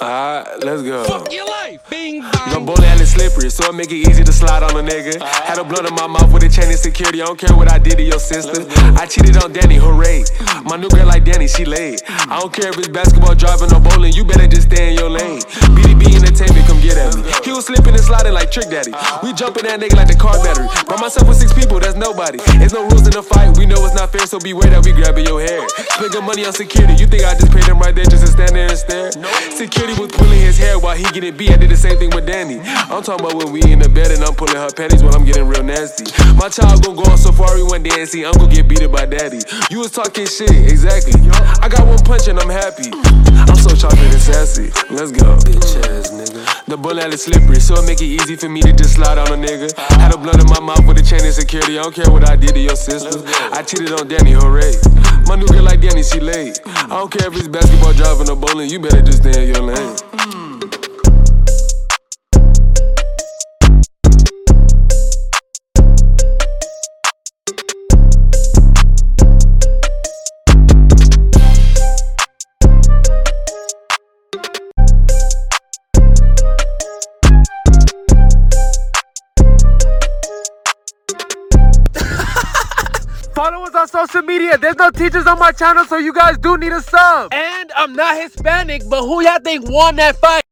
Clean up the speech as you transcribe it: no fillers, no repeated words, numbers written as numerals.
Alright, let's go. Fuck your life. Bing No bang. bullet and it's slippery, so it make it easy to slide on a nigga. Had a blunt in my mouth with a chain of security. I don't care what I did to your sister. I cheated on Danny, hooray. My new girl like Danny, she laid. I don't care if it's basketball, driving or bowling. You better just stay in your lane. BDB Entertainment, come get at me. He was slipping and sliding like Trick Daddy. We jumping that nigga like the car battery. By myself with 6 people, that's nobody. There's no rules in the fight. We know it's not fair, so beware that we grabbing your hair. Spending money on security. You think I just paid him right there just to stand there and stare? Security was pulling his hair while he getting beat. I did the same thing with Danny. I'm talking about when we in the bed and I'm pulling her panties when I'm getting real nasty. My child gon' go on safari one day and see uncle get beaten by daddy. You was talking shit, exactly. I got one punch and I'm happy. I'm so chocolate and sassy. Let's go. Bitch ass nigga. The bullet is slippery, so it make it easy for me to just slide on a nigga. Had a blunt in my mouth with a chain of security. I don't care what I did to your sister. I cheated on Danny, hooray. My new girl like Danny, she laid. I don't care if it's basketball, driving or bowling. You better just stay in your lane. Follow us on social media. There's no teachers on my channel, so you guys do need a sub. And I'm not Hispanic, but who y'all think won that fight?